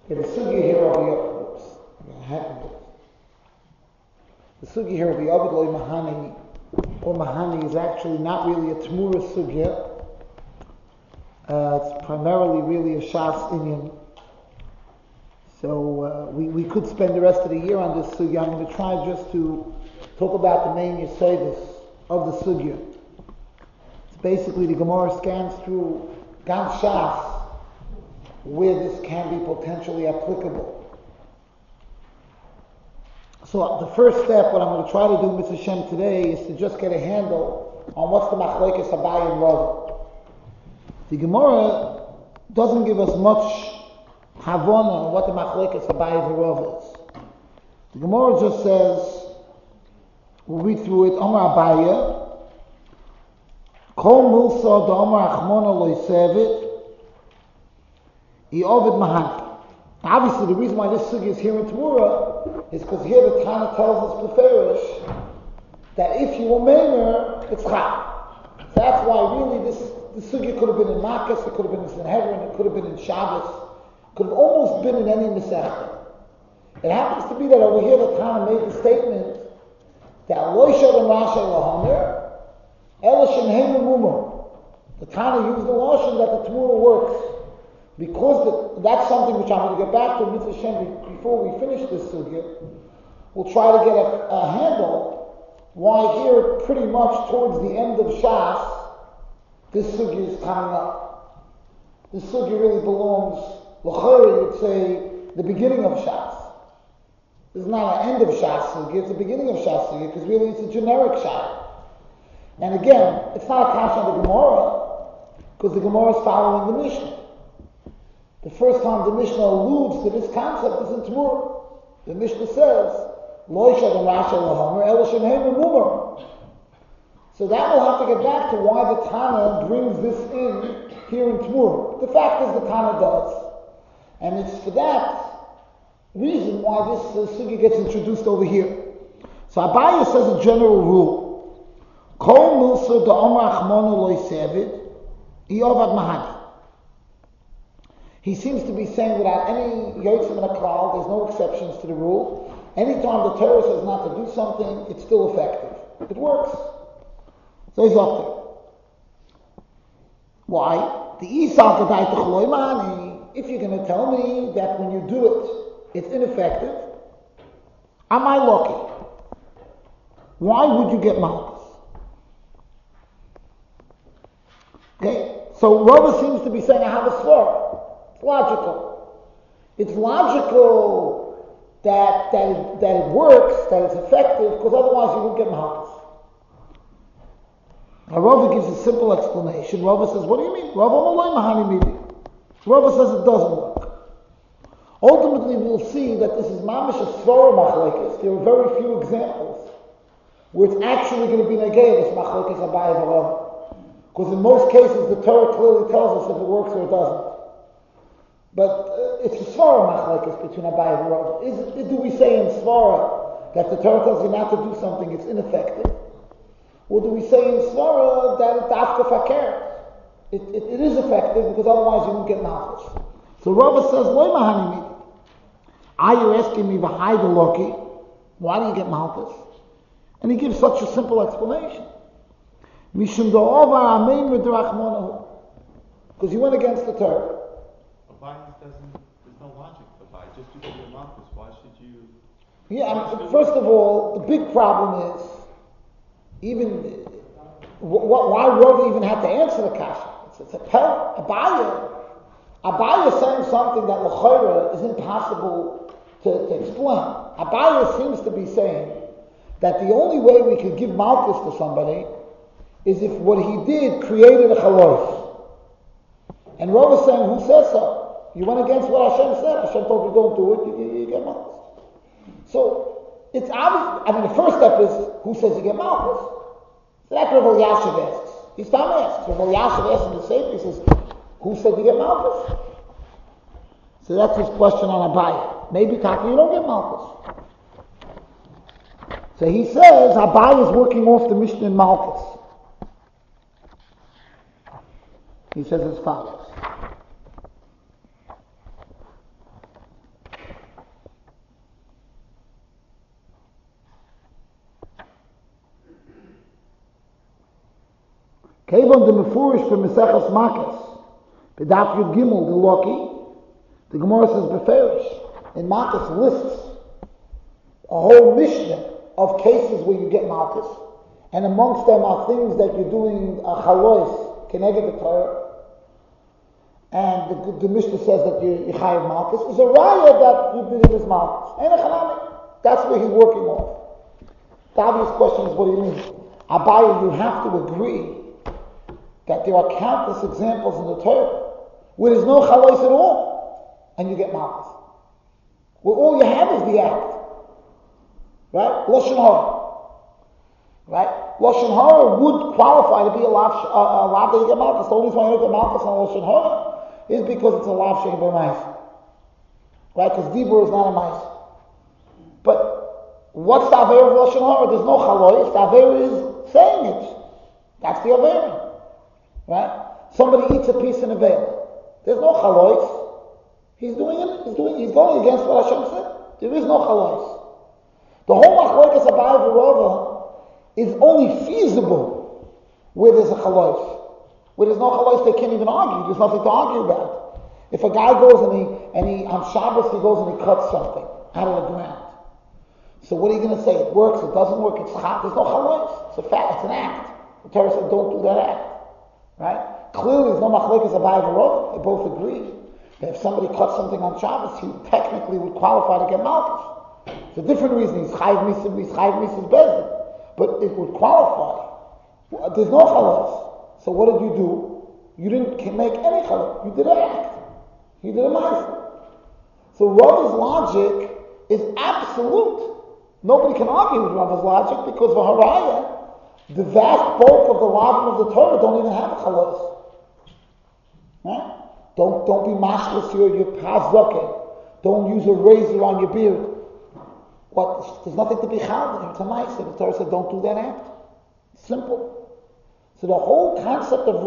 The sugi here of the Ovid Loi Mahani or Mahani is actually not really a Tmura sugya. It's primarily really a Shas Inyan. So we could spend the rest of the year on this sugya. I'm going to try just to talk about the main yesodis of the sugya. It's basically the Gemara scans through Gan Shas where this can be potentially applicable. So the first step, what I'm going to try to do, Mitzvah Shem, today is to just get a handle on what's the machlekes Abaye and Rava. The Gemara doesn't give us much havana on what the machlekes Abaye and Rava is. The Gemara just says, we'll read through it, Omar Abaye, Kol Milsa da Omar Achmona lo Yisevit, I Ovid Mahani. Obviously, the reason why this sugi is here in Tamura is because here the Tana tells us beferish that if you were Meimer, it's Chai. So that's why really this sugi could have been in Makkos, it could have been in Sanhedrin, it could have been in Shabbos, it could have almost been in any Masechta. It happens to be that over here the Tana made the statement that Lo Shalom Rasha Lahamer, Ela Shem Mumur. The Tana used the lotion that the Tamura works. Because that's something which I'm going to get back to, Mitzvah Shem, before we finish this sugya, we'll try to get a handle why here, pretty much towards the end of Shas, this sugya is coming up. This sugya really belongs, l'chayre, you would say, the beginning of Shas. This is not an end of Shas sugya, it's the beginning of Shas sugya, because really it's a generic Shas. And again, it's not a kasha on the Gemara, because the Gemara is following the Mishnah. The first time the Mishnah alludes to this concept is in Tamura. The Mishnah says, Lo Shalom Rasha Lahamer, Ela Shem Mumur. So that will have to get back to why the Tana brings this in here in Tamura. The fact is the Tana does. And it's for that reason why this sugi gets introduced over here. So Abaye says a general rule. Kol Milsa da Omar Achmonu lo Yisevit, I Ovad Mahani. He seems to be saying without any yotzim and a klal, there's no exceptions to the rule. Anytime the Torah says not to do something, it's still effective. It works. So he's up there. Why? The Isal Kadai Techloi Mani. If you're going to tell me that when you do it, it's ineffective, am I lucky? Why would you get malchus? Okay, so Rava seems to be saying I have a svara. It's logical. It's logical that it works, that it's effective, because otherwise you won't get malchus. Now Rava gives a simple explanation. Rava says, what do you mean? Rava says it doesn't work. Ultimately we'll see that this is mamish a svara machlekes. There are very few examples where it's actually going to be negay this machlekes Abaye and Rava. Because in most cases the Torah clearly tells us if it works or it doesn't. But it's a svara machlekes between Abaye and Rava. Do we say in svara that the Torah tells you not to do something, it's ineffective? Or do we say in svara that it's afka fakir? It is effective because otherwise you won't get malchus. So Rava says, Loi mahani midi. Are you asking me v'hai loki? Why do you get malchus? And he gives such a simple explanation. Mishum da'ovar amein v'derachmonahu. Because you went against the Torah. There's no logic to buy. Just because you're malchus, why should you? Yeah, first of all, the big problem is even why Rava even had to answer the kasha. It's a Abaye. Abaye is saying something that l'chayra is impossible to explain. Abaye seems to be saying that the only way we could give malchus to somebody is if what he did created a chalof. And Rava is saying, who says so? You went against what Hashem said. Hashem told you don't do it, you get malchus. So, it's obvious. I mean, the first step is, who says you get malchus? So that's what Rav Elyashiv asks. He's time asks. Rav Elyashiv asks him the same. He says, who said you get malchus? So that's his question on Abaye. Maybe Taki, you don't get malchus. So he says, Abaye is working off the Mishnah in malchus. He says as follows. Kevon the Mefurish for Meseches Makos, the Daf Yud Gimel, the Loki, the Gemara says Beferish, and Makos lists a whole Mishnah of cases where you get Malkus, and amongst them are things that you're doing a Chalois, Keneged the Torah, and the Mishnah says that you chayav Malkus, is a raya that you believe is Malkus. And a Chanami, that's where he's working off. The obvious question is, what do you mean? Abaye, you have to agree that there are countless examples in the Torah where there's no Chalois at all, and you get Malkus. Where all you have is the act. Right? Lashon Hara. Right? Lashon Hara would qualify to be a lav that you get Malkus. The only reason why you don't get Malkus on Lashon Hara is because it's a lav shein b'mais. Right? Because Dibur is not a mice. But what's the Aveira of Lashon Hara? There's no Chalois. The Aveira is saying it. That's the Aveira. Right? Somebody eats a piece in a veil. There's no Chalois. He's doing it. He's going against what Hashem said. There is no Chalois. The whole Machlokes Abaye v'Rava is only feasible where there's a Chalois. Where there's no Chalois, they can't even argue. There's nothing to argue about. If a guy goes and he on Shabbos he goes and he cuts something out of the ground. So what are you going to say? It works, it doesn't work, it's hot, there's no Chalois. It's a fact, it's an act. The Torah said don't do that act. Right? Clearly there's no Machlokes Abaye v'Rava. They both agree that if somebody cuts something on Shabbos, he technically would qualify to get Malkus. For different reasons, he's chayiv mitzvah bezin, but it would qualify. There's no Chalois. So what did you do? You didn't make any Chalois. You did an act. You did a ma'aser. So Rava's logic is absolute. Nobody can argue with Rava's logic because for Haraya, the vast bulk of the lavim of the Torah don't even have a Chalois. Right? Don't be mashless your pazake. Don't use a razor on your beard. What? There's nothing to be chal. It's a ma'aser. The Torah said don't do that act. Simple. So the whole concept of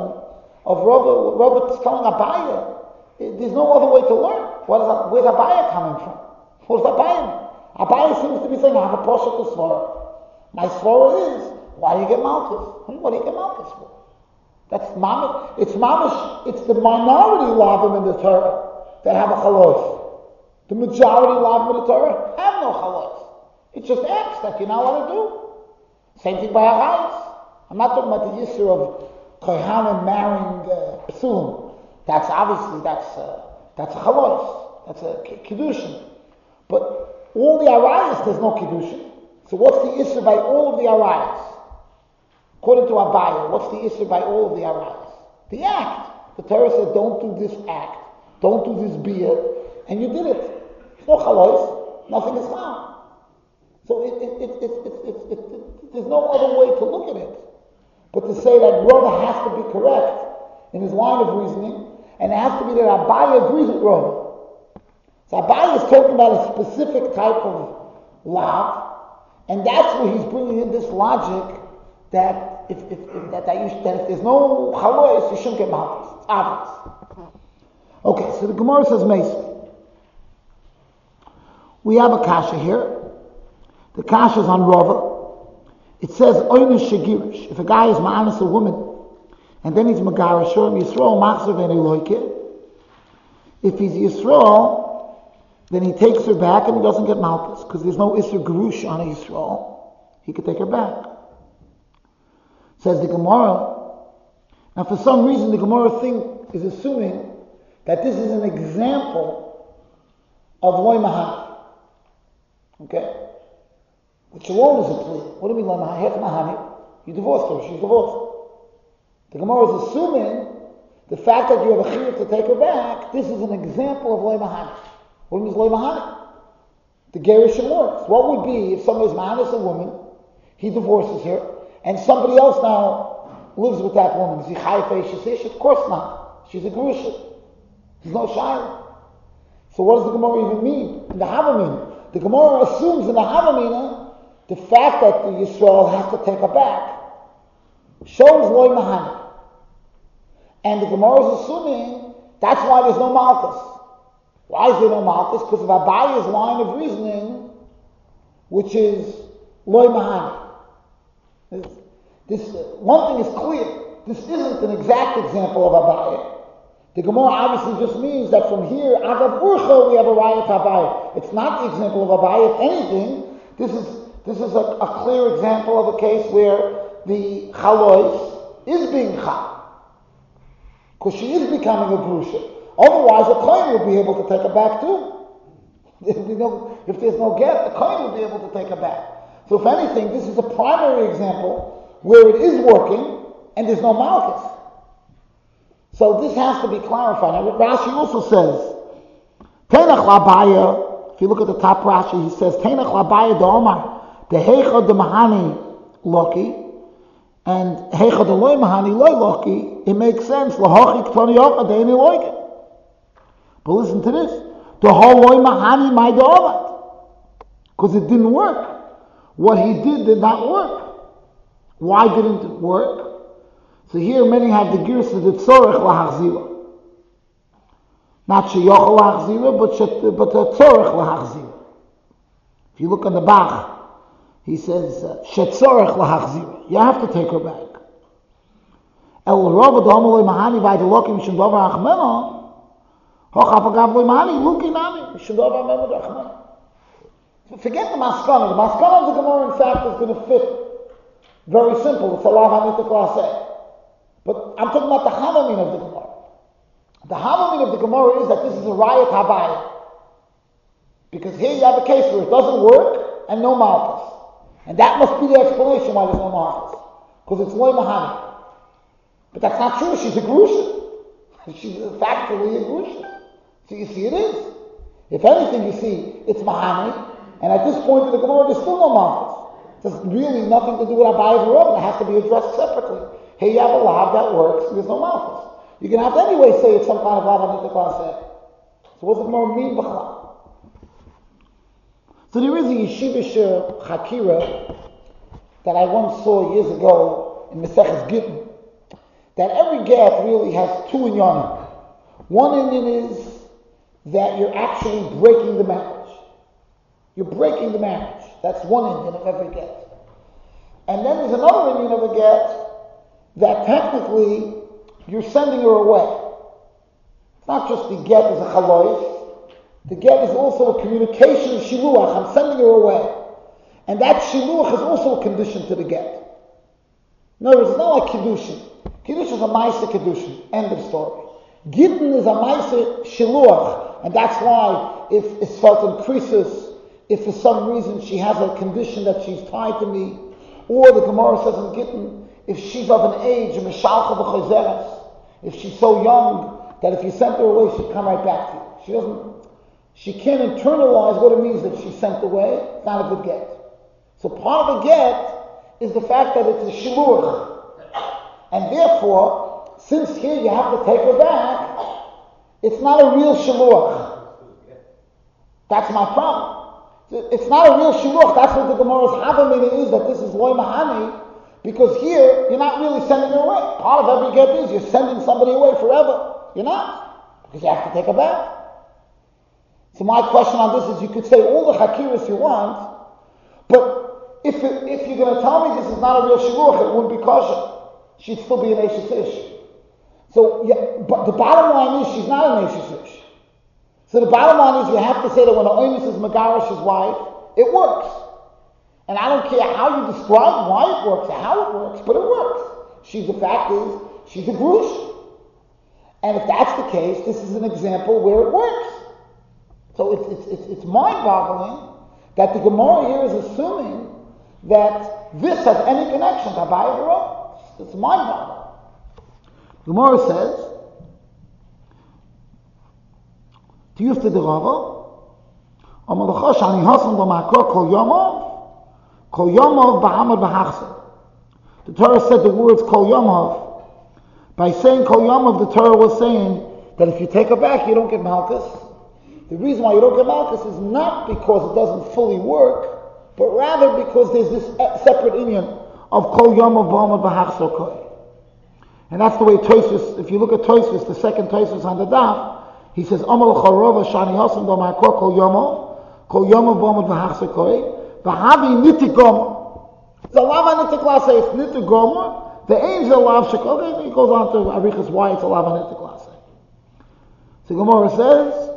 Rava is telling Abaye, there's no other way to learn. Where's Abaye coming from? Where's Abaye mean? Abaye seems to be saying, I have a portion to svara. My svara is, why do you get Malkus? What do you get Malkus for? That's mamish. It's mamish. It's the minority lavim in the Torah that have a Chalois. The majority lavim in the Torah have no Chalois. It's just acts that you're not allowed to do. Same thing by Harayis. I'm not talking about the Yisur of Kohanim marrying Psulim. That's obviously, that's a Chalois. That's a Kiddushin. But all the Arayas, there's no Kiddushin. So what's the Yisur by all of the Arayas? According to Abaye, what's the Yisur by all of the Arayas? The act. The Torah said, don't do this act. Don't do this beer. And you did it. There's no Chalois. Nothing is found. So there's no other way to look at it. But to say that Rava has to be correct in his line of reasoning, and it has to be that Abaye agrees with Rava. So Abaye is talking about a specific type of law, and that's where he's bringing in this logic that if there's no Chalois, you shouldn't get Malkus. It's obvious. Okay, so the Gemara says Mason. We have a kasha here. The kasha is on Rava. It says, Oynish Shagirish. If a guy is ma'anis a woman, and then he's Megarish, Yisrael machzer v'nei loike. If he's Yisrael, then he takes her back and he doesn't get Malkus, because there's no Isser Gerush on a Yisrael. He could take her back. Says the Gemara. Now for some reason the Gemara is assuming that this is an example of Loy Mahani. Okay? Which alone is a plea. What do you mean, Loy Mahani? You divorced her, she's divorced. The Gemara is assuming the fact that you have a chiyuv to take her back, this is an example of Loy Mahani. What means Loy Mahani? The gerushin works. What would be if somebody's mahanis a woman, he divorces her, and somebody else now lives with that woman? Is he chayav eishes? Of course not. She's a gerushin. There's no shayla. So what does the Gemara even mean? In the Havamina, the Gemara assumes in the Havamina the fact that the Yisrael has to take her back shows Loy Mahani. And the Gemara is assuming that's why there's no Malkus. Why is there no Malkus? Because of Abaye's line of reasoning, which is Loy Mahani. This one thing is clear. this isn't an exact example of Abaye. The Gemara obviously just means that from here, Agav Urcha, we have a Raya Abaye. It's not the example of Abaye. If anything, this is a clear example of a case where the Chalois is being Chal. Because she is becoming a Grusha. Otherwise, a Kohen would be able to take her back too. If there's no get, the Kohen would be able to take her back. So if anything, this is a primary example where it is working and there's no Malchus. So this has to be clarified. Now Rashi also says, Tenach Labaya, if you look at the top Rashi, he says, Tenach Labaya de Omar, de Heicha de Mahani Loki, and Heicha de Loi Mahani Loi Loki, it makes sense, Lahochi Ktoni Yocha de Eini Loikin. But listen to this, the whole Loi Mahani Mai de Omar, because it didn't work. What he did not work. Why didn't it work? So here many have the girsa the tzorech lahachzira. Not sheyochel lahachzira, but the tzorech lahachzira. If you look on the Bach, he says shetzorech lahachzira. You have to take her back. El rova d'homeloi mahani v'aydelokim mishum dover achmeno hochapagav loi mahani luki nami mishum dover achmeno d'achmeno. Forget the maskana. The maskana of the Gemara, in fact, is going to fit. Very simple. It's a lav hanita class A. But I'm talking about the hamamin of the Gemara. The hamamin of the Gemara is that this is a rayat havaya. Because here you have a case where it doesn't work and no malchus. And that must be the explanation why there's no malchus. Because it's loy mahani. But that's not true. She's a grusha. She's factually a grusha. So you see it is. If anything, you see it's mahani. And at this point in the Gemara, there's still no malchus. There's really nothing to do with Abaye V'Rov. It has to be addressed separately. Hey, you have a lav that works, and there's no malchus. You're going to have to anyway say it's some kind of lav on the class A. So what does the Gemara mean b'chlal? So there is a yeshivish chakira that I once saw years ago in Maseches Gittin, that every get really has two inyanim. One inyan is that you're actually breaking the marriage. You're breaking the marriage. That's one inyan of every get. And then there's another inyan of a get that technically you're sending her away. It's not just the get as a chalois. The get is also a communication of shiluach. I'm sending her away. And that shiluach is also a condition to the get. In other words, it's not like kiddushin. Kiddushin is a ma'aseh kiddushin. End of story. Gittin is a ma'aseh shiluach. And that's why if it's felt increases, if for some reason she has a condition that she's tied to me, or the Gemara says in Gittin, if she's of an age, if she's so young that if you sent her away, she'd come right back to you. She can't internalize what it means that she's sent away. It's not a good get. So part of a get is the fact that it's a shiluach. And therefore, since here you have to take her back, it's not a real shiluach. That's my problem. It's not a real shiluach. That's what the Gemara's havamin is, that this is loy mahani. Because here, you're not really sending her away. Part of every get is you're sending somebody away forever. You're not. Because you have to take her back. So my question on this is, you could say all the hakiras you want, but if you're going to tell me this is not a real shiluach, it wouldn't be kosher. She'd still be an Eishes Ish. So, yeah, but the bottom line is she's not an Eishes Ish. So the bottom line is you have to say that when an oinus is megarish his wife, it works. And I don't care how you describe why it works or how it works, but it works. The fact is, she's a grush. And if that's the case, this is an example where it works. So it's mind-boggling that the Gemara here is assuming that this has any connection to Abaye V'Rov. It's mind-boggling. The Gemara says, Tiyufta de Rava, Amalacha shani hasan b'makor kol yomov, Kol Yomov ba'amad v'hachzer. The Torah said the words Kol Yomov. By saying Kol Yomov, the Torah was saying that if you take her back, you don't get malchus. The reason why you don't get malchus is not because it doesn't fully work, but rather because there's this separate inyan of Kol Yomov ba'amad v'hachzer koi. And that's the way Tosfos, if you look at Tosfos, the second Tosfos on the daf, he says, Amal Charova Shani Hasan b'makor Kol Yomov ba'amad v'hachzer koi. V'havi nitigomer. The lava nitikla says nitigomer. The angel lav shekol. Okay, he goes on to arichas why it's a lav hanitik lasei. So Gemara says,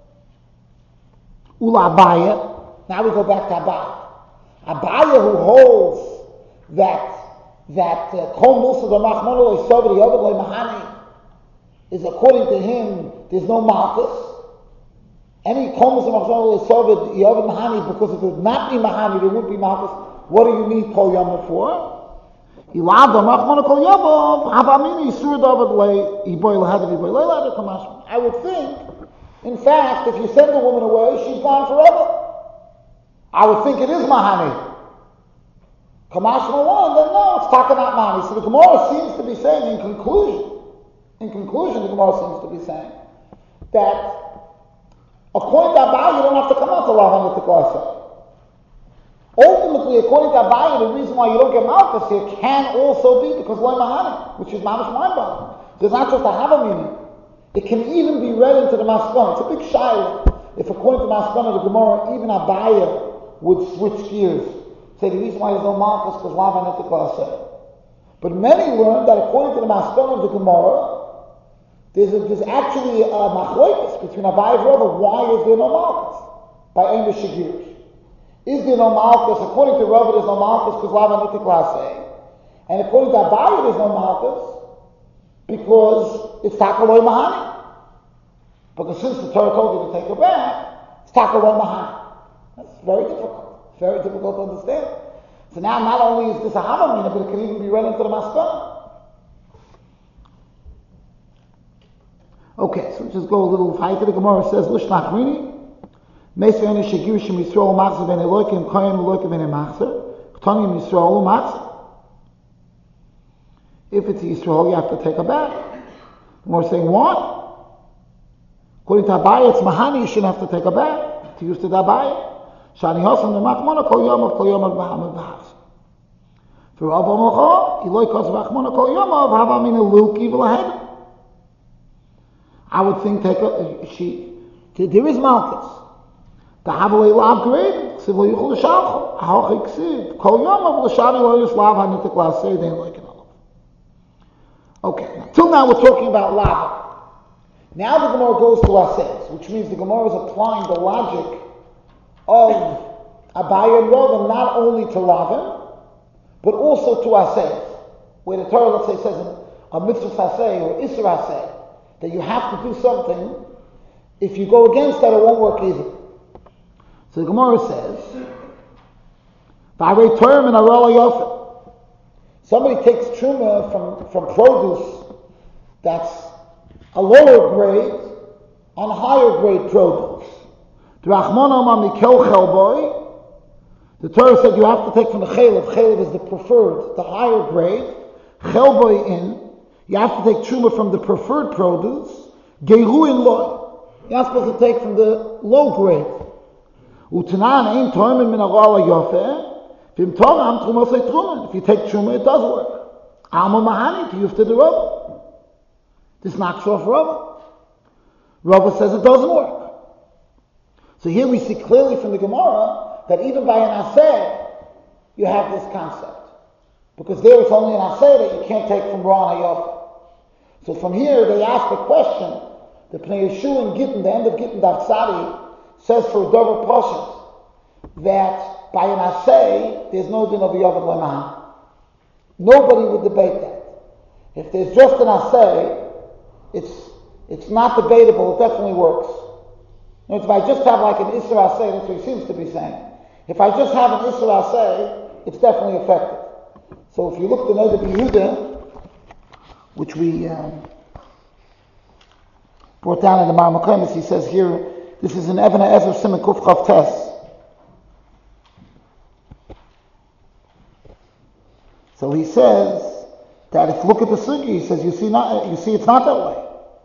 Ula Abaya. Now we go back to Abaya. Abaya, who holds that kol musa d'machmon lo yisov v'yovad lo mahani, is according to him there's no malchus. Any kol musa d'machmon lo yisov v'yovad mahani, because if it would not be mahani, there would be malchus. What do you need kol yom for? Ilav d'machmon kol yom havamini yisur d'avad le iboy lehadav iboy leilad kamashman. I would think, in fact, if you send a woman away, she's gone forever. I would think it is mahani. Kamash one, then no, it's takanat mahani. So the Gemara seems to be saying, in conclusion, the Gemara seems to be saying that according to Abaye, you don't have to come out to Lavan with the Klasa. Ultimately, according to Abaye, the reason why you don't get Malchus here can also be because Loy Mahani, which is mamish mind-boggling. So it's not just a have a meaning. It can even be read into the Maskana. It's a big shayla. If according to Maskana, the Gemara, even Abaye would switch gears. Say the reason why there's no Malchus because Lavan at the Klasa. But many learn that according to the Maskana of the Gemara, there's actually a machlokes between Abaye and Rava. Why is there no Malchus? By Eimer Shagir. Is there no Malchus? According to Rava, there's no Malchus because Lavan at the Klasa. And according to Abaye, there's no Malchus because it's Takaloi Mahani. Because since the Torah told you to take her back, it's Takaloi Mahani. That's very difficult. Very difficult to understand. So now not only is this a Havamina, but it can even be read into the Maskana. Okay, so just go a little higher. The Gemara says, Lishnach Rini, Meisveni Shagir Shem Yisrael Machzer Ben Elokim Kohen Elokim Ben Machzer Ktonim Yisrael Machzer. If it's Yisrael, you have to take a bath. We're saying, what? According to Abaye, it's Mahani, you shouldn't have to take a bath. To use the Abaye. Shani Hosan the Machmona Kol Yom of Bahamad Bahas. For Rav Omocha, Eloi Kos Machmona Kol Yom of Havamina Luki V'Lahed. I would think there is Malchus. The Havalei Lav Grade, Ksiv Lo Yuchel L'Shalcho, Ahochi Ksiv, Kol Yom of L'Shavi Lo Yislav HaNitik L'Aseh, they like it all. Okay, till now we're talking about Lava. Now the Gemara goes to Aseh, which means the Gemara is applying the logic of Abaye and Rava not only to Lavan, but also to Aseh, where the Torah, let's say, says in a mitzvah Aseh or Isra Aseh, that you have to do something. If you go against that, it won't work either. So the Gemara says, "V'arei Torah min arala yofen." Somebody takes truma from produce that's a lower grade on higher grade produce. The Torah said you have to take from the chelev. Chelev is the preferred, the higher grade. Chelboy in. You have to take truma from the preferred produce. Geiru in loy. You're not supposed to take from the low grade. Utanan ein toimen min arala yofeh. V'im toram truma say truma. If you take truma, it does work. Alma mahani to yufta the Rava. This knocks off Rava. Rava says it doesn't work. So here we see clearly from the Gemara that even by an aseh, you have this concept. Because there it's only an aseh that you can't take from Ron Hayof. So from here they ask the question, the Pnei Yeshua in Gittin, the end of Gittin Daf Tzadi, says for Dover Poshut, that by an aseh, there's no din of Yovad Leman. Nobody would debate that. If there's just an aseh, it's not debatable, it definitely works. If I just have like an Isra Aseh, that's what he seems to be saying. If I just have an Isra Aseh, it's definitely effective. So if you look at the Noda B'Yehuda, which we brought down in the Marmakomis, he says here, this is an Even HaEzer Siman Kuf Chav Tes. So he says that if you look at the Sugi, he says, you see it's not that way.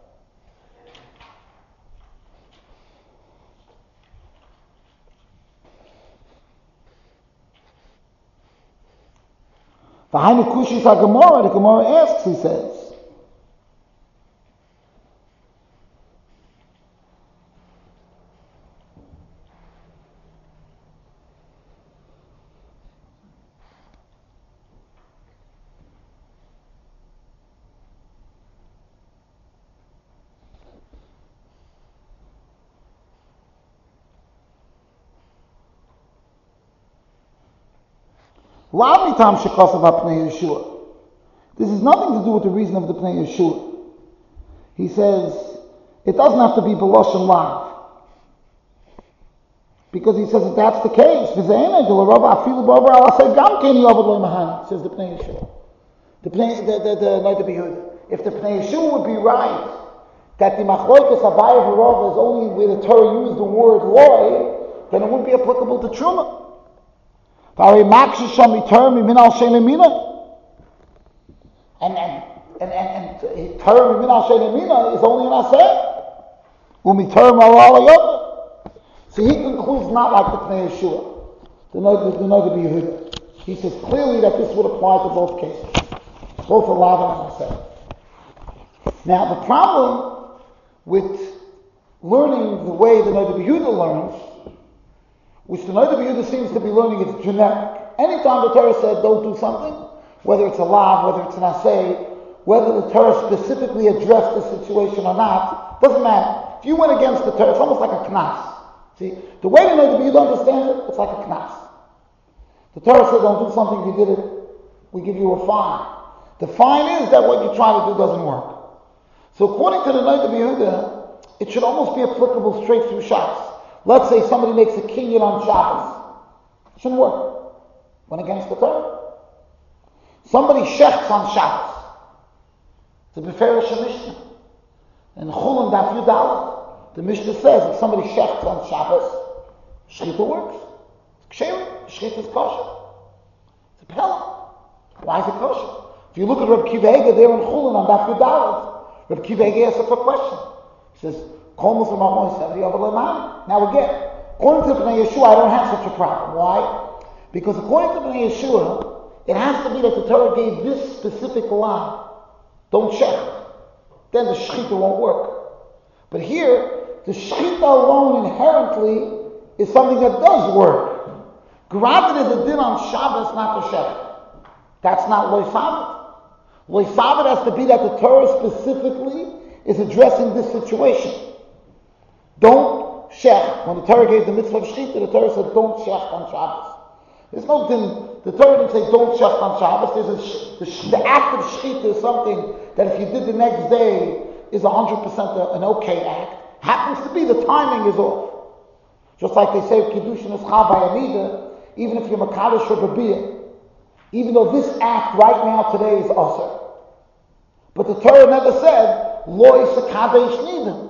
V'hainu kushis ha-Gemara, the Gemara asks, he says, Lav mitam shekosav ha'pnei Yeshua. This has nothing to do with the reason of the Pnei Yeshua. He says, it doesn't have to be B'loshen Lav. Because he says that that's the case. Says the Pnei Yeshua. The Yehuda. If the Pnei Yeshua would be right, that the Machlokas Abaye v'Rava is only where the Torah used the word loy, then it wouldn't be applicable to Truma. And Torah Mimin al Shenemina is only an Aseh. Umitorah Malala Yotah. So he concludes not like the Pnei Yeshua, the Noda B'Yehuda. He says clearly that this would apply to both cases, both for Lav and Aseh. Now the problem with learning the way the Noda B'Yehuda learns, which the Noda B'Yehuda seems to be learning, it's generic. Anytime the Torah said don't do something, whether it's a Lav, whether it's an Aseh, whether the Torah specifically addressed the situation or not, doesn't matter. If you went against the Torah, it's almost like a knas. See, the way the Noda B'Yehuda understands it, it's like a knas. The Torah said don't do something, if you did it, we give you a fine. The fine is that what you try to do doesn't work. So according to the Noda B'Yehuda, it should almost be applicable straight through Shabbos. Let's say somebody makes a kinyan on Shabbos. It shouldn't work. Went against the Torah. Somebody shechts on Shabbos. It's a Beferish Mishnah. In Chulin Daf Yudalet, the Mishnah says if somebody shechts on Shabbos, Shechita works. It's ksherim. Shechita is kosher. It's a pella. Why is it kosher? If you look at Reb Kiva Eger there in Chulin on Daf Yudalet, Reb Kiva Eger asks a question. He says, now again, according to Pnei Yeshua, I don't have such a problem. Why? Because according to Pnei Yeshua, it has to be that the Torah gave this specific law. Don't shecht. Then the shechita won't work. But here, the shechita alone inherently is something that does work. Granted, is a din on Shabbos not to shecht. That's not loy sabbath. Loy sabbath has to be that the Torah specifically is addressing this situation. Don't shecht. When the Torah gave the mitzvah of shechita, the Torah said don't shecht on Shabbos. There's no din. The Torah didn't say don't shecht on Shabbos. The act of shechita is something that if you did the next day is 100% an okay act. Happens to be the timing is off. Just like they say Kiddushin is Chav by Amida, even if you're Makadosh or Babiyah, even though this act right now today is Aser. But the Torah never said Lo Yisakadesh Nida.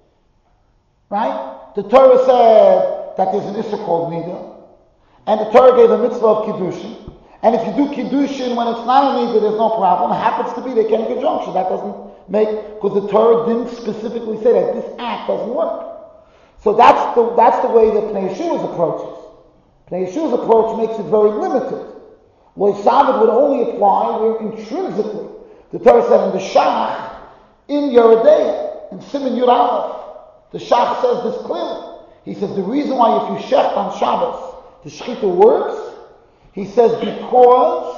Right? The Torah said that there's an Issa called Nida. And the Torah gave a mitzvah of Kiddushin. And if you do Kiddushin when it's not a Nida, there's no problem. It happens to be they came in conjunction. That doesn't make, because the Torah didn't specifically say that this act doesn't work. So that's the way that Pnei Yeshua's approaches. Pnei Yeshua's approach makes it very limited. Lo Yisabed would only apply where intrinsically the Torah said in the Shach, in Yeridea, in Siman Yud Aleph, the Shach says this clearly. He says the reason why if you shecht on Shabbos, the shechita works, he says because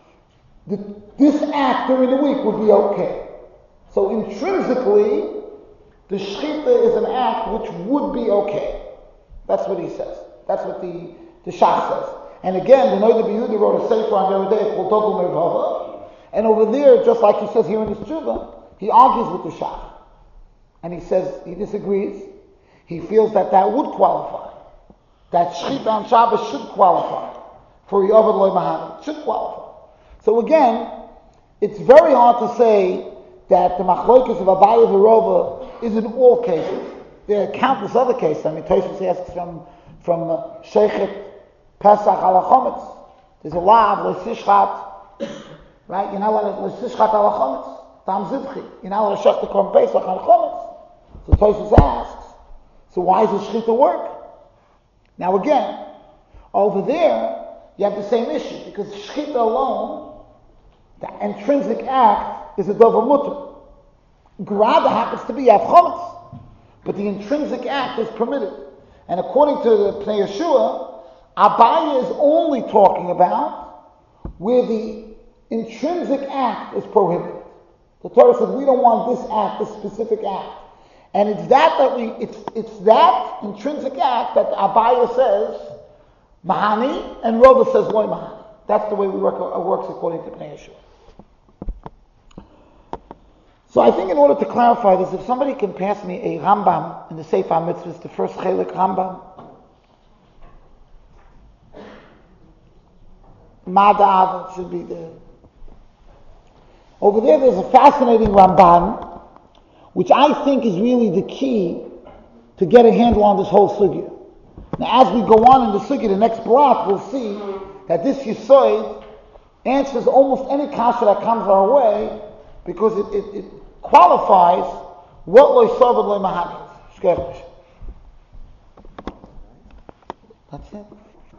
this act during the week would be okay. So intrinsically, the shechita is an act which would be okay. That's what he says. That's what the Shach says. And again, the Noda B'Yehuda wrote a sefer on Yeridea called Togel Mervava. And over there, just like he says here in his tshuva, he argues with the Shach. And he says he disagrees. He feels that would qualify. That shechita on Shabbos should qualify for Yovad Loy Mahani. Should qualify. So again, it's very hard to say that the machlokas of Abaye v'Rova is in all cases. There are countless other cases. I mean, Tosfos asks from Sheichet Pesach ala Chometz. There's a law of L'Sishchat, right? You're not allowed to L'Sishchat ala Chometz. Tam Zivchi. You're not allowed to Shech the Korban Pesach ala Chometz. So Tosfos asks, so why does the shechita work? Now again, over there, you have the same issue, because shechita alone, the intrinsic act is a dover mutter. Grada happens to be avchometz, but the intrinsic act is permitted. And according to the Pnei Yeshua, Abaye is only talking about where the intrinsic act is prohibited. The Torah says we don't want this act, this specific act. And it's that intrinsic act that Abaye says Mahani and Rova says Loy Mahani. That's the way we works according to Pnei Yeshua. So I think in order to clarify this, if somebody can pass me a Rambam in the Sefer HaMitzvahs, the first Chelik Rambam, Madav, should be there. Over there's a fascinating Ramban, which I think is really the key to get a handle on this whole sugya. Now, as we go on in the sugya, the next block, we'll see that this Yisoid answers almost any kasha that comes our way, because it qualifies what loy savad loy mahani is. That's it.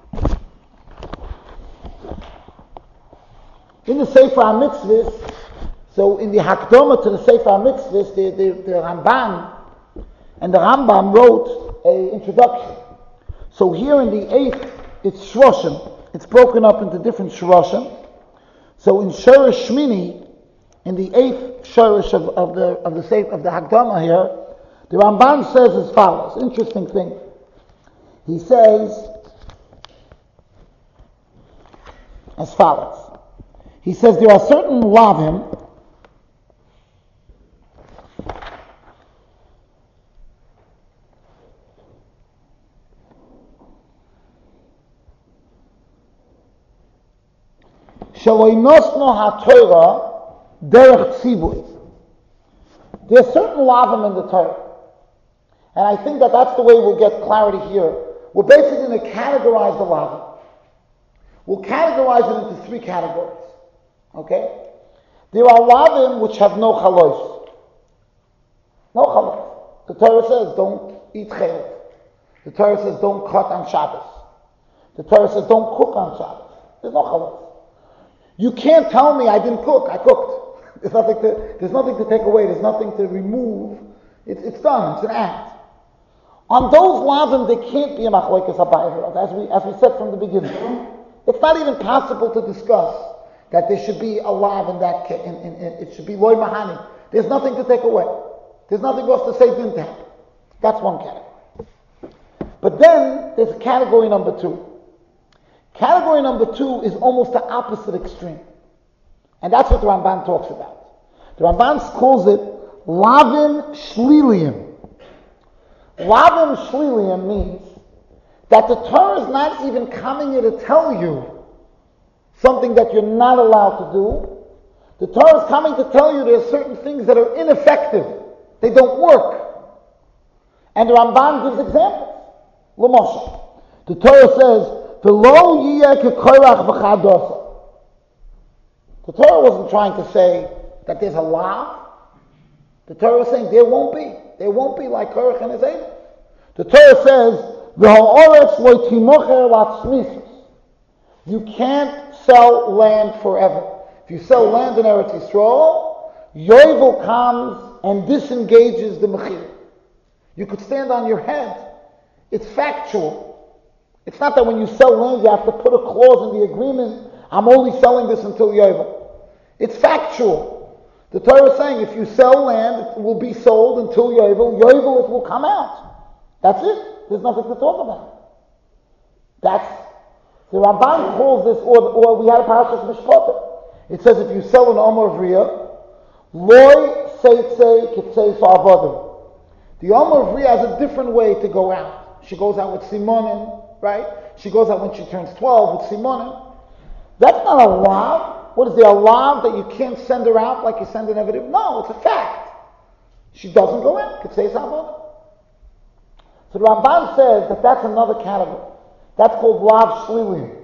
In the Sefer HaMitzvahs, so in the Hakdama to the Sefer HaMitzvahs, the Ramban and the Rambam wrote an introduction. So here in the 8th, it's Shroshim. It's broken up into different Shroshim. So in Shorosh Shmini, in the 8th Shorosh of the Hakdama here, the Ramban says as follows. Interesting thing. He says as follows. He says there are certain lavim Shaloinosno ha-Torah derech tzibui. There are certain lavim in the Torah, and I think that that's the way we'll get clarity here. We're basically going to categorize the lavim. We'll categorize it into 3 categories. Okay? There are lavim which have no chalos. No chalos. The Torah says don't eat chelet. The Torah says don't cut on Shabbos. The Torah says don't cook on Shabbos. There's no chalos. You can't tell me I didn't cook. I cooked. There's nothing to take away. There's nothing to remove. It's done. It's an act. On those lavim, there can't be a machlokes habayis, as we said from the beginning. It's not even possible to discuss that there should be a lav in that case. It should be loy mahani. There's nothing to take away. There's nothing else to say didn't happen. That's one category. But then there's category number 2. Category number 2 is almost the opposite extreme. And that's what the Ramban talks about. The Ramban calls it lavim shliliim. Lavim shliliim means that the Torah is not even coming here to tell you something that you're not allowed to do. The Torah is coming to tell you there are certain things that are ineffective. They don't work. And the Ramban gives examples. L'moshe. The Torah says, V'lo yiyeh kekorach v'chadosa. The Torah wasn't trying to say that there's a law. The Torah is saying there won't be. There won't be like Korach and his Eidim. The Torah says, V'ha'oretz lo timocher latzmisus. You can't sell land forever. If you sell land in Eretz Yisrael, Yovel comes and disengages the mechir. You could stand on your head. It's factual. It's not that when you sell land you have to put a clause in the agreement, I'm only selling this until Yovel. It's factual. The Torah is saying if you sell land, it will be sold until Yovel. Yovel, it will come out. That's it. There's nothing to talk about. That's, the Ramban calls this, or we had a parashas Mishpatim. It says if you sell an Omer of Riyah, Loi Seitzei Kitzei Sa'avadim. The Omer of Riyah has a different way to go out. She goes out with Simonim, right? She goes out when she turns 12 with Simonim. That's not a law. What is there, a law that you can't send her out like you send an Evidim? No, it's a fact. She doesn't go in. Kitzei Sa'avadim. So the Ramban says that that's another category. That's called Lav Shlilim.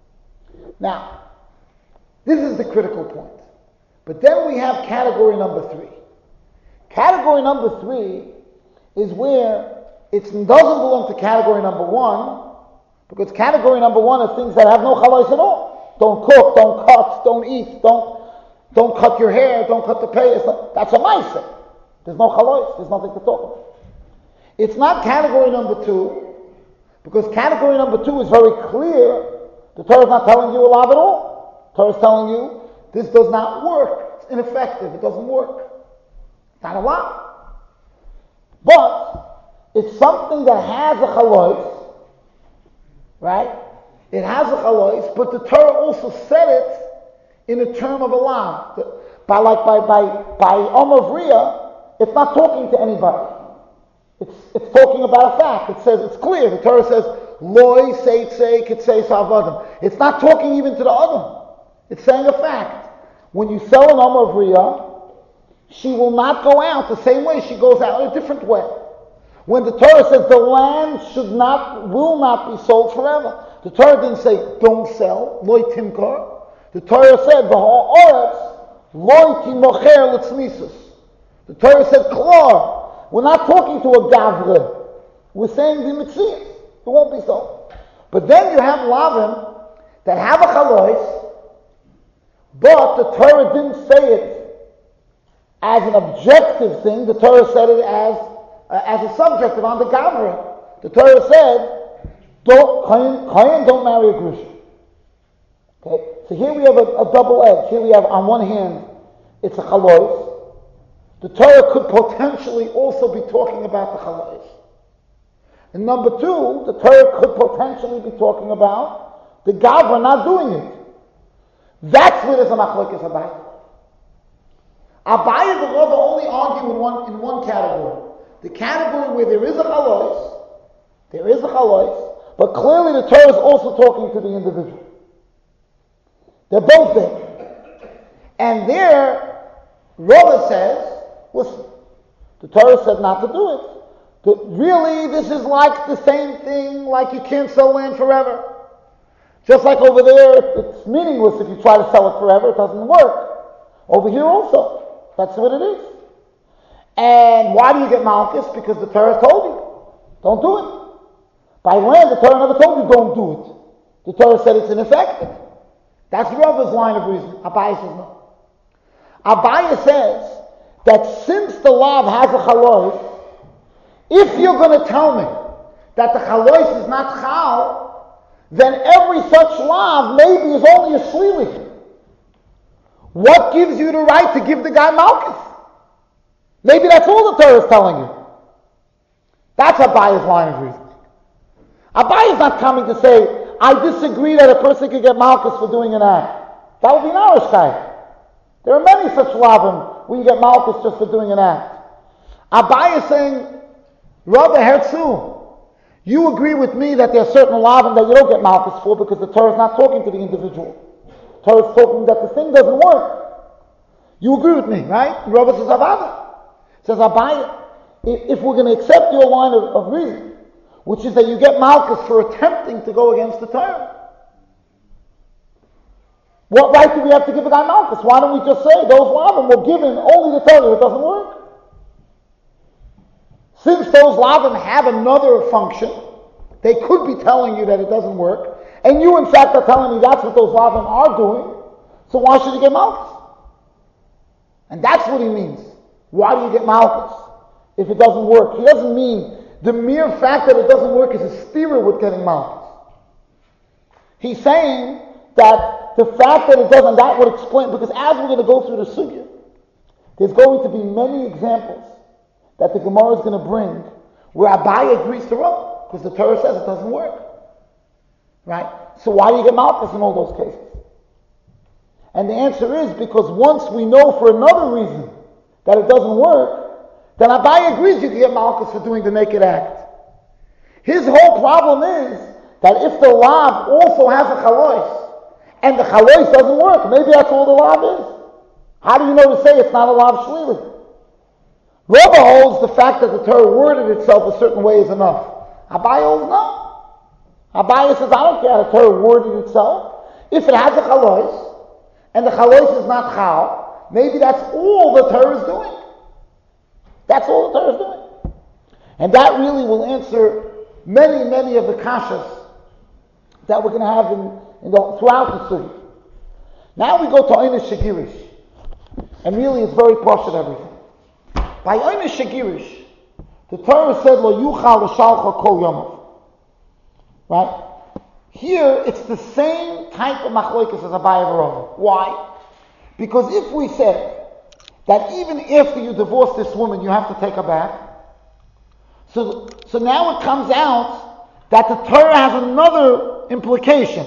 Now, this is the critical point. But then we have category number 3. Category number 3 is where it doesn't belong to category number 1, because category number 1 is things that have no chalais at all. Don't cook, don't cut, don't eat, don't cut your hair, don't cut the pay. That's a ma'aseh. There's no chalais, there's nothing to talk about. It's not category number 2, because category number 2 is very clear. The Torah is not telling you a lot at all. The Torah is telling you this does not work. It's ineffective. It doesn't work. It's not a lot. But it's something that has a chalois, right? It has a chalois, but the Torah also said it in a term of a lav. By Omavriya, it's not talking to anybody. It's talking about a fact. It says, it's clear. The Torah says, Loi Seitzei Kitzei Savadim. It's not talking even to the Adam. It's saying a fact. When you sell an Omavriya, she will not go out the same way. She goes out in a different way. When the Torah says the land will not be sold forever. The Torah didn't say, don't sell, Loi Timkar. The Torah said, V'ha'oretz, Loi Timocher L'tznisus. The Torah said, Klor. We're not talking to a Gavre. We're saying the Mitzvah. It won't be so. But then you have Lavim that have a Chalois, but the Torah didn't say it as an objective thing. The Torah said it as a subjective on the Gavre. The Torah said, Chayin don't marry a Grusha. Okay? So here we have a double edge. Here we have, on one hand, it's a Chalois. The Torah could potentially also be talking about the Chalois. And number two, the Torah could potentially be talking about the Gavra not doing it. That's where there's a machlokes Abaye. Abaye and the Rava only argue in one category. The category where there is a Chalois, but clearly the Torah is also talking to the individual. They're both there. And there, Rava says, listen, the Torah said not to do it. But really, this is like the same thing, like you can't sell land forever. Just like over there, it's meaningless if you try to sell it forever, it doesn't work. Over here also, that's what it is. And why do you get malchus? Because the Torah told you, don't do it. By land, the Torah never told you don't do it. The Torah said it's ineffective. That's Rava's line of reasoning. Abaye says no. Abaye says that since the lav has a chalois, if you're going to tell me that the chalois is not chal, then every such lav maybe is only a shlili. What gives you the right to give the guy malchus? Maybe that's all the Torah is telling you. That's Abaye's line of reasoning. Abaye is not coming to say, I disagree that a person could get malchus for doing an act. That would be an Arishkai. There are many such lavim where you get malchus just for doing an act. Abaye is saying, Rabbi Herzl, you agree with me that there are certain lavim that you don't get malchus for because the Torah is not talking to the individual. The Torah is talking that the thing doesn't work. You agree with me, right? Rabbi says, Avada. Says Abaye, if we're going to accept your line of reason, which is that you get malchus for attempting to go against the Torah, what right do we have to give a guy malchus? Why don't we just say those lavim were given only to tell you it doesn't work? Since those lavim have another function, they could be telling you that it doesn't work, and you in fact are telling me that's what those lavim are doing, so why should you get malchus? And that's what he means. Why do you get malchus if it doesn't work? He doesn't mean the mere fact that it doesn't work is a steerer with getting malchus. He's saying that the fact that it doesn't, that would explain, because as we're going to go through the sugya, there's going to be many examples that the Gemara is going to bring where Abaye agrees to Rav, because the Torah says it doesn't work. Right? So why do you get malchus in all those cases? And the answer is because once we know for another reason that it doesn't work, then Abaye agrees you can get malchus for doing the naked act. His whole problem is that if the lav also has a chalois, and the chalois doesn't work, maybe that's all the lav is. How do you know to say it's not a lav shlili? Rava holds the fact that the Torah worded itself a certain way is enough. Abaye holds no. Abaye says, I don't care how the Torah worded itself. If it has a chalois, and the chalois is not chal, maybe that's all the Torah is doing. That's all the Torah is doing. And that really will answer many, many of the kashas that we're going to have throughout the city. Now we go to Einish Shegirish. And really it's very posh at everything. By Einish Shegirish, the Torah said, Lo yuchal l'shalcha kol yomav. Right? Here it's the same type of machlokes as Abaye and Rava. Why? Because if we said that even after you divorce this woman, you have to take her back. So now it comes out that the Torah has another implication.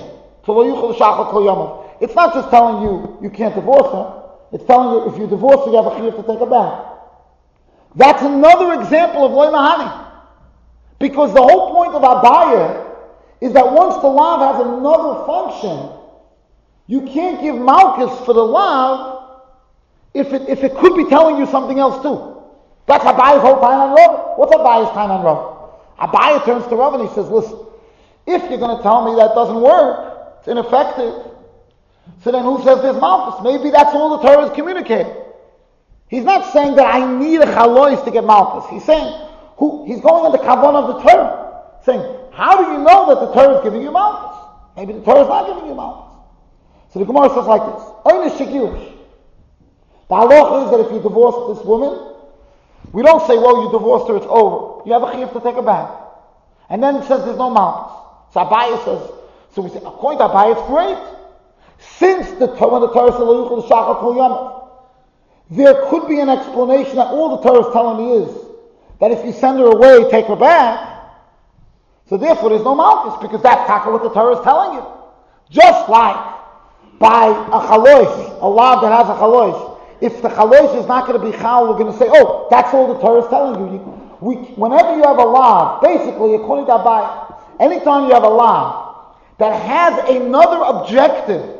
It's not just telling you can't divorce her. It's telling you if you divorce her, you have a chiyuv to take her back. That's another example of loy mahani. Because the whole point of Abaya is that once the lav has another function, you can't give malchus for the lav if it could be telling you something else too. That's Abaya's whole time on Rav. What's Abaya's time on Rav? Abaya turns to Rav and he says, listen, if you're going to tell me that doesn't work, it's ineffective, so then who says there's malchus? Maybe that's all the Torah is communicating. He's not saying that I need a chalois to get malchus. He's saying, he's going on the kavan of the Torah, saying, how do you know that the Torah is giving you malchus? Maybe the Torah is not giving you malchus. So the Gemara says like this, Oynish Shekirish. The halacha is that if you divorce this woman, we don't say, well, you divorced her, it's over. You have a chiyuv to take her back. And then it says there's no malchus. So Abaya says, so we say, according to Abaya, it's great. Since when the Torah says, Lo yuchel l'shachar kol yamav, there could be an explanation that all the Torah is telling me is that if you send her away, take her back. So therefore there's no malchus, because that's taka what the Torah is telling you. Just like by a chalois, a lav that has a chalois, if the chalois is not going to be chal, we're going to say, oh, that's all the Torah is telling you. Whenever you have a lav, basically, according to Abai, anytime you have a lav that has another objective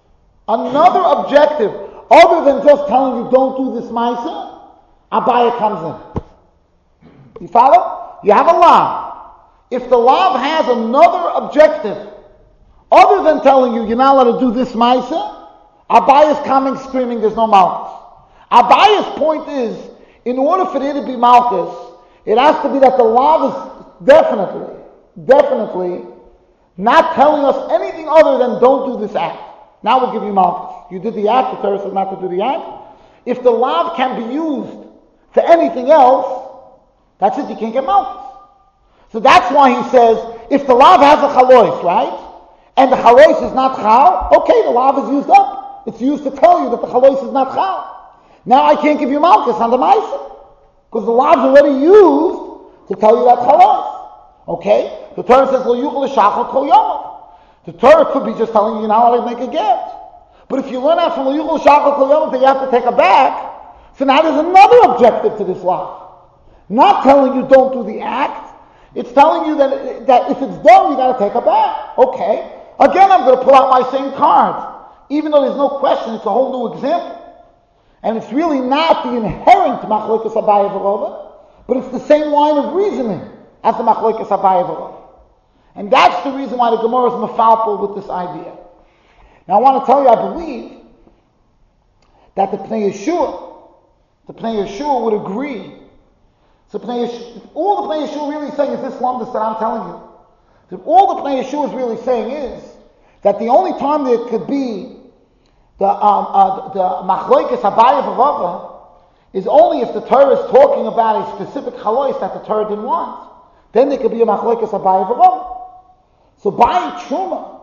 other than just telling you don't do this ma'isa, Abaya comes in. You follow? You have a lav. If the lav has another objective other than telling you you're not allowed to do this ma'isa, Abaya's coming screaming there's no malchus. Abaya's point is, in order for there to be malchus, it has to be that the lav is definitely not telling us anything other than don't do this act. Now we'll give you malchus. You did the act, the Torah says not to do the act. If the lav can be used for anything else, that's it, you can't get malchus. So that's why he says, if the lav has a chalois, right? And the chalois is not chal, okay, the lav is used up. It's used to tell you that the chalois is not chal. Now I can't give you malchus on the ma'isa, because the lav's already used to tell you that chalois. Okay? The Torah says, Lo yuchel l'shachar kol yamav. The Torah could be just telling you you're not allowed to make a get. But if you learn out from Lo yuchel l'shachar kol yamav that you have to take her back, so now there's another objective to this law. Not telling you don't do the act, it's telling you that if it's done, you got to take her back. Okay. Again, I'm going to pull out my same card. Even though there's no question, it's a whole new example. And it's really not the inherent machlokes Abaye v'Rava, but it's the same line of reasoning as the machlokes Abaye v'Rava. And that's the reason why the Gemara is mefalpel with this idea. Now I want to tell you, I believe that the Pnei Yeshua would agree. So all the Pnei Yeshua really saying is this lumdus that I'm telling you. So all the Pnei Yeshua is really saying is that the only time there could be the machlokes Abaye v'Rava is only if the Torah is talking about a specific chalois that the Torah didn't want. Then there could be a machlokes Abaye v'Rava. So by truma,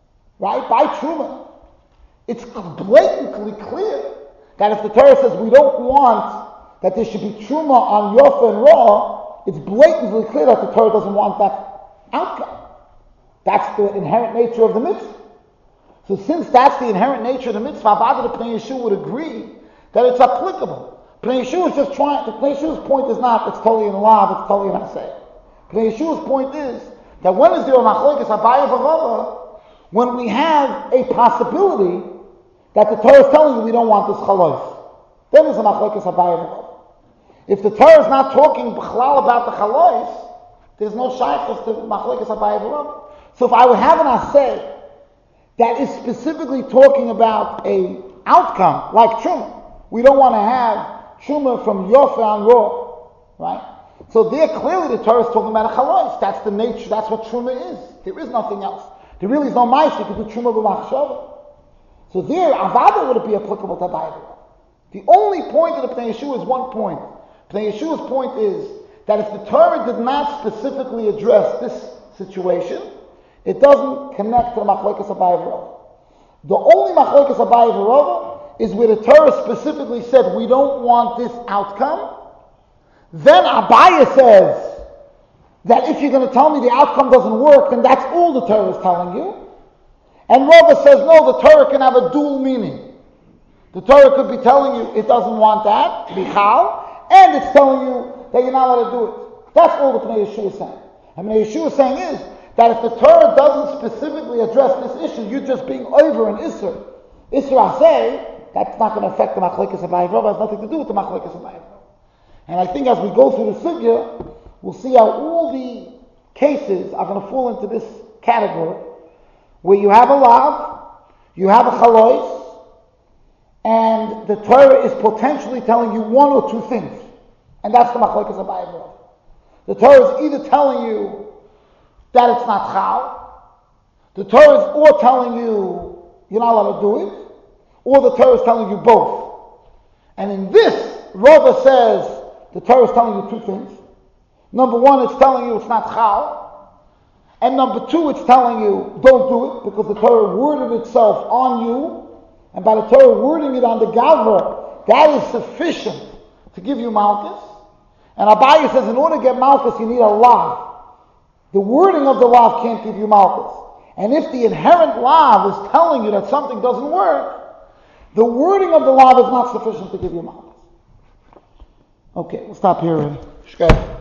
it's blatantly clear that if the Torah says we don't want that there should be truma on yofa and raw, it's blatantly clear that the Torah doesn't want that outcome. That's the inherent nature of the mitzvah. So since that's the inherent nature of the mitzvah, Avada the Pnei Yeshua would agree that it's applicable. Pnei Yeshua is just trying, the Pnei Yeshua's point is not it's totally in law, it's totally in asay. Pnei Yeshua's point is that when is there a machlokes Abaye v'Rava? When we have a possibility that the Torah is telling you we don't want this chalois. Then there's a machlokes Abaye v'Rava. If the Torah is not talking b'chlal about the chalois, there's no shaykhus to machlokes Abaye v'Rava. So if I would have an asay that is specifically talking about a outcome like truma, we don't want to have truma from yofa and raw, right? So there clearly the Torah is talking about a chalois. That's the nature. That's what truma is. There is nothing else. There really is no ma'ase. You can do truma b'machshava. So there, avada would be applicable to Abaye v'Rava. The only point of the Pnei Yeshua is one point. Pnei Yeshua's point is that if the Torah did not specifically address this situation, it doesn't connect to the machlokes Abaye v'Rava. The only machlokes Abaye v'Rava is where the Torah specifically said we don't want this outcome. Then Abaye says that if you're going to tell me the outcome doesn't work, then that's all the Torah is telling you. And Rava says, no, the Torah can have a dual meaning. The Torah could be telling you it doesn't want that, to be chal, and it's telling you that you're not allowed to do it. That's all the Pnei Yeshua is saying. And Pnei Yeshua is saying is that if the Torah doesn't specifically address this issue, you're just being over an Isser. Isser Aseh, that's not going to affect the Machlekes Abaye Rava, has nothing to do with the Machlekes Abaye Rava. And I think as we go through the Sugya, we'll see how all the cases are going to fall into this category, where you have a lav, you have a chalois, and the Torah is potentially telling you one or two things. And that's the Machlekes Abaye Rava. The Torah is either telling you that it's not chal, the Torah is or telling you you're not allowed to do it, or the Torah is telling you both. And in this, Rava says the Torah is telling you two things. Number one, it's telling you it's not chal. And number two, it's telling you don't do it, because the Torah worded itself on you. And by the Torah wording it on the Gavra, that is sufficient to give you Malchus. And Abaye says in order to get Malchus, you need a lav. The wording of the lav can't give you Malchus. And if the inherent lav is telling you that something doesn't work, the wording of the lav is not sufficient to give you Malchus. Okay, we'll stop here.